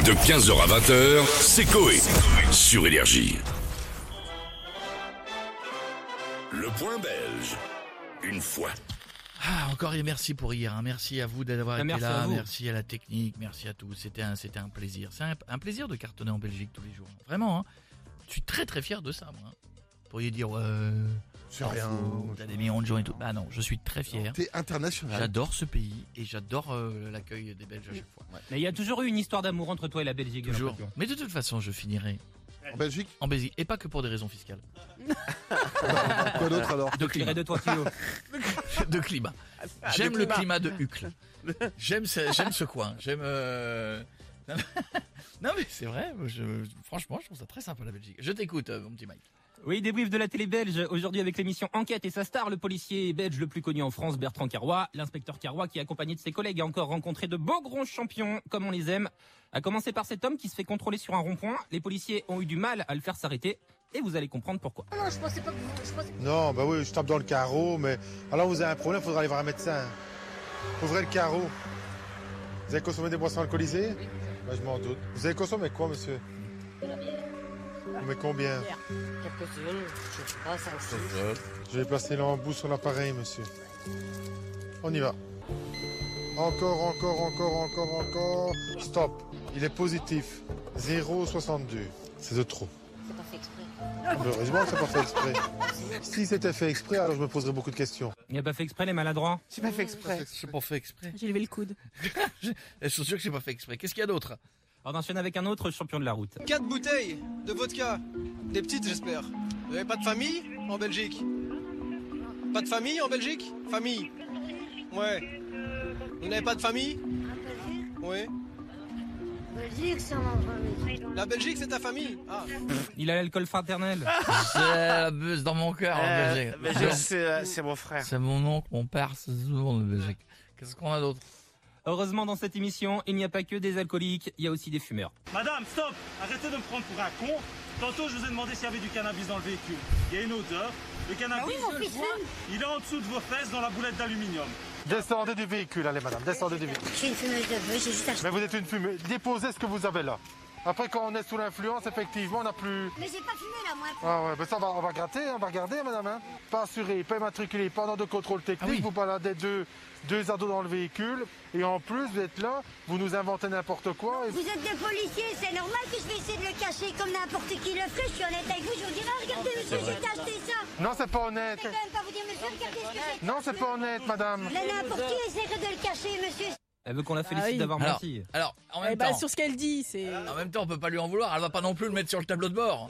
De 15h à 20h, c'est Coé. Sur Énergie. Le point belge. Une fois. Encore et merci pour hier. Merci à vous d'avoir été merci là. à vous. Merci à la technique. Merci à tous. C'était un plaisir. C'est un plaisir de cartonner en Belgique tous les jours. Vraiment, hein. Je suis très très fier de ça, moi. Vous pourriez dire, C'est rien. t'as des millions de gens et tout. Bah non, je suis très fier. T'es international. J'adore ce pays et j'adore l'accueil des Belges à chaque fois. Mais il y a toujours eu une histoire d'amour entre toi et la Belgique. j'ai Toujours. l'impression. Mais de toute façon, je finirai En Belgique. en Belgique. Et pas que pour des raisons fiscales. Quoi d'autre alors? De Je dirais climat. de toi, Théo. De climat. J'aime le climat de Uccle. J'aime ce coin. J'aime. Non mais c'est vrai. Franchement, je trouve ça très sympa la Belgique. Je t'écoute, mon petit Mike. Oui, débrief de la télé belge. Aujourd'hui avec l'émission Enquête et sa star, le policier belge le plus connu en France, Bertrand Carrois. L'inspecteur Carrois, qui accompagné de ses collègues a encore rencontré de beaux grands champions, comme on les aime. A commencer par cet homme qui se fait contrôler sur un rond-point. Les policiers ont eu du mal à le faire s'arrêter. Et vous allez comprendre pourquoi. Non, je pensais pas que vous... Non, bah oui, je tape dans le carreau, mais alors vous avez un problème, il faudra aller voir un médecin. Ouvrez le carreau. Vous avez consommé des boissons alcoolisées? Oui. Bah, je m'en doute. Vous avez consommé quoi, monsieur? Mais combien? Quelques-unes, je sais pas, 5, 6. Je vais placer l'embout sur l'appareil, monsieur. On y va. Encore. Stop. Il est positif. 0,62. C'est de trop. C'est pas fait exprès. Heureusement que c'est pas fait exprès. Si c'était fait exprès, alors je me poserais beaucoup de questions. Il n'a pas fait exprès les maladroits. J'ai pas fait exprès. J'ai pas fait exprès. J'ai levé le coude. Je suis sûr que j'ai pas fait exprès. Qu'est-ce qu'il y a d'autre? On enchaîne avec un autre champion de la route. 4 bouteilles de vodka. Des petites, j'espère. Vous n'avez pas de famille en Belgique? Pas de famille en Belgique? Famille. Ouais. Vous n'avez pas de famille? Ouais. Belgique, c'est mon famille. La Belgique, c'est ta famille? Ah. Il a l'alcool fraternel. C'est la buzz dans mon cœur. en Belgique. C'est mon frère. C'est mon oncle, mon père, c'est souvent le Belgique. Qu'est-ce qu'on a d'autre? Heureusement, dans cette émission, il n'y a pas que des alcooliques, il y a aussi des fumeurs. Madame, stop! Arrêtez de me prendre pour un con. Tantôt, je vous ai demandé s'il y avait du cannabis dans le véhicule. Il y a une odeur. Le cannabis, Mon fils fume. il est en dessous de vos fesses dans la boulette d'aluminium. Descendez du véhicule, allez madame, descendez du véhicule. Je suis une fumeuse de bœuf, j'ai juste acheté. Mais vous êtes une fumée. Déposez ce que vous avez là. Après, quand on est sous l'influence, effectivement, on n'a plus... Mais j'ai pas fumé là, moi. Ah ouais, ben ça, on va gratter, on va regarder, madame. Hein. Pas assuré, pas immatriculé, pendant de contrôle technique, vous baladez deux ados dans le véhicule. Et en plus, vous êtes là, vous nous inventez n'importe quoi. Vous êtes des policiers, c'est normal que je vais essayer de le cacher comme n'importe qui le ferait. Je suis honnête avec vous, je vous dirai, regardez monsieur, j'ai acheté ça. Non, c'est pas honnête. Je vais quand même pas vous dire, monsieur, regardez ce que j'ai. Non, c'est pas honnête, madame. Là, n'importe qui essaierait de le cacher, monsieur. Elle veut qu'on la félicite oui. d'avoir menti. Alors, en même Eh ben, temps, sur ce qu'elle dit, c'est. en même temps, on peut pas lui en vouloir. Elle va pas non plus le mettre sur le tableau de bord.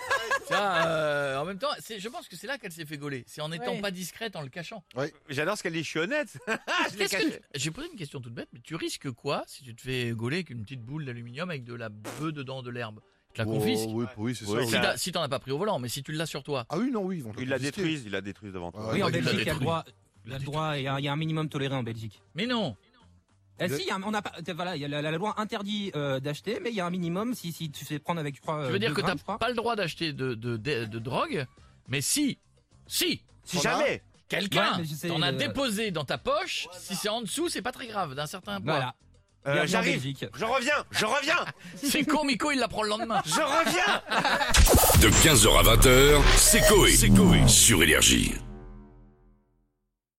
Ça, en même temps, je pense que c'est là qu'elle s'est fait gauler. C'est en étant Ouais. pas discrète, en le cachant. J'adore ce qu'elle dit, je suis honnête. J'ai posé une question toute bête, mais tu risques quoi si tu te fais gauler avec une petite boule d'aluminium avec de la bœuf dedans, de l'herbe? Tu la confisques? Oui, c'est Oui, ça. Si t'en as pas pris au volant, mais si tu l'as sur toi. Ah oui, non, oui. Ils vont Ils la détruisent devant toi. Oui, en il l'a Belgique, il y a le détruit. droit. Il y a le droit, il y a un minimum toléré en Belgique. Mais non. Si, on n'a pas, voilà, il y a la loi interdit d'acheter, mais il y a un minimum si tu fais prendre avec, je crois. Tu veux dire 2 que grammes, t'as je crois. pas le droit d'acheter de drogue, mais si Si jamais. quelqu'un Ouais, mais je sais, t'en a déposé dans ta poche, si c'est en dessous, c'est pas très grave, d'un certain poids. Voilà. Bienvenue en J'arrive. Belgique. Je reviens. C'est con, Miko, il l'apprend le lendemain. Je reviens. De 15h à 20h, c'est Coé. Sur Énergie.